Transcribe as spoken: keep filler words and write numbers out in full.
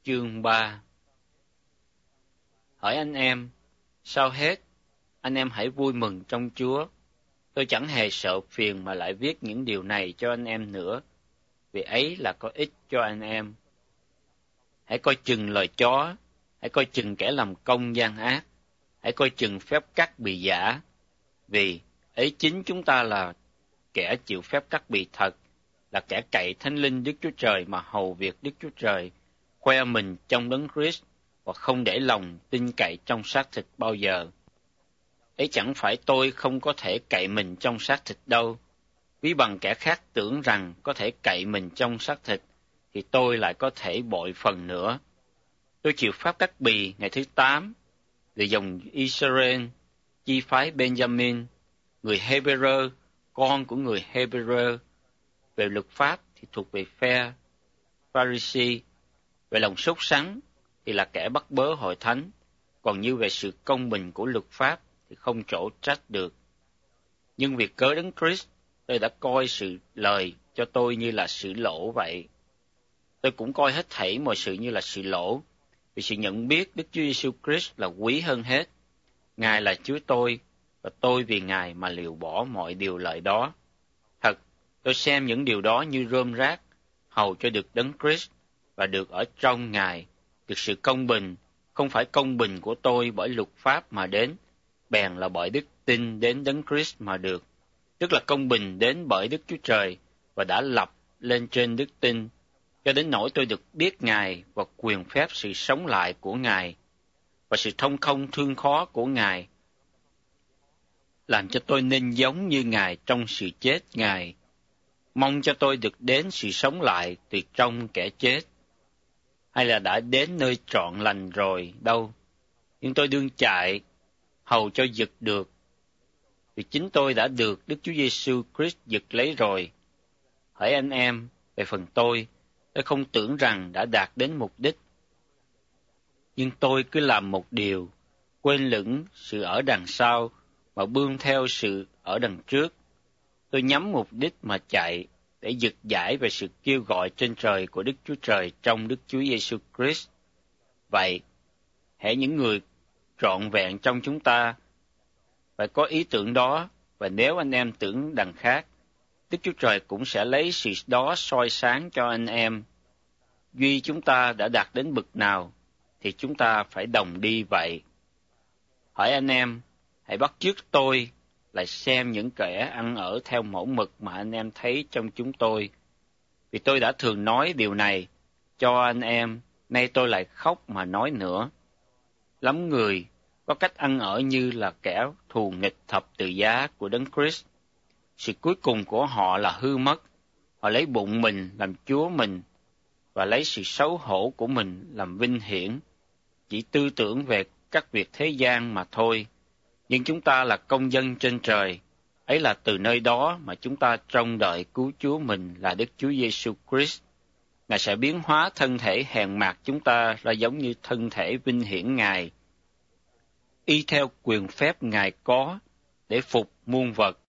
Chương ba. Hỏi anh em, sau hết, anh em hãy vui mừng trong Chúa. Tôi chẳng hề sợ phiền mà lại viết những điều này cho anh em nữa, vì ấy là có ích cho anh em. Hãy coi chừng lời chó, hãy coi chừng kẻ làm công gian ác, hãy coi chừng phép cắt bì giả, vì ấy chính chúng ta là kẻ chịu phép cắt bì thật, là kẻ cậy Thánh Linh Đức Chúa Trời mà hầu việc Đức Chúa Trời, khoe mình trong Đấng Christ và không để lòng tin cậy trong xác thịt bao giờ. Ấy chẳng phải tôi không có thể cậy mình trong xác thịt đâu, ví bằng kẻ khác tưởng rằng có thể cậy mình trong xác thịt, thì tôi lại có thể bội phần nữa. Tôi chịu phép cắt bì ngày thứ tám, người dòng Israel, chi phái Benjamin, người Hebrew, con của người Hebrew. Về luật pháp thì thuộc về phe Pharisee, về lòng sốt sắng thì là kẻ bắt bớ hội thánh, còn như về sự công bình của luật pháp thì không chỗ trách được. Nhưng việc cớ Đấng Christ, tôi đã coi sự lời cho tôi như là sự lỗ vậy. Tôi cũng coi hết thảy mọi sự như là sự lỗ, vì sự nhận biết Đức Chúa Giêsu Christ là quý hơn hết. Ngài là Chúa tôi, và tôi vì Ngài mà liều bỏ mọi điều lợi đó. Thật, tôi xem những điều đó như rơm rác, hầu cho được Đấng Christ và được ở trong Ngài, được sự công bình, không phải công bình của tôi bởi luật pháp mà đến, bèn là bởi đức tin đến Đấng Christ mà được, tức là công bình đến bởi Đức Chúa Trời và đã lập lên trên đức tin, cho đến nỗi tôi được biết Ngài và quyền phép sự sống lại của Ngài và sự thông không thương khó của Ngài, làm cho tôi nên giống như Ngài trong sự chết Ngài, mong cho tôi được đến sự sống lại từ trong kẻ chết. Hay là đã đến nơi trọn lành rồi đâu, nhưng tôi đương chạy, hầu cho giật được, vì chính tôi đã được Đức Chúa Giêsu Christ giật lấy rồi. Hỡi anh em, về phần tôi, tôi không tưởng rằng đã đạt đến mục đích, nhưng tôi cứ làm một điều, quên lửng sự ở đằng sau mà bươn theo sự ở đằng trước. Tôi nhắm mục đích mà chạy, để giật giải về sự kêu gọi trên trời của Đức Chúa Trời trong Đức Chúa Giêsu Christ. Vậy, hễ những người trọn vẹn trong chúng ta phải có ý tưởng đó, và nếu anh em tưởng đằng khác, Đức Chúa Trời cũng sẽ lấy sự đó soi sáng cho anh em. Duy chúng ta đã đạt đến bậc nào, thì chúng ta phải đồng đi vậy. Hỏi anh em, hãy bắt chước tôi, lại xem những kẻ ăn ở theo mẫu mực mà anh em thấy trong chúng tôi. Vì tôi đã thường nói điều này cho anh em, nay tôi lại khóc mà nói nữa. Lắm người có cách ăn ở như là kẻ thù nghịch thập tự giá của Đấng Christ. Sự cuối cùng của họ là hư mất. Họ lấy bụng mình làm chúa mình, và lấy sự xấu hổ của mình làm vinh hiển, chỉ tư tưởng về các việc thế gian mà thôi. Nhưng chúng ta là công dân trên trời, ấy là từ nơi đó mà chúng ta trông đợi cứu Chúa mình là Đức Chúa Giêsu Christ. Ngài sẽ biến hóa thân thể hèn mạt chúng ta ra giống như thân thể vinh hiển Ngài, y theo quyền phép Ngài có để phục muôn vật.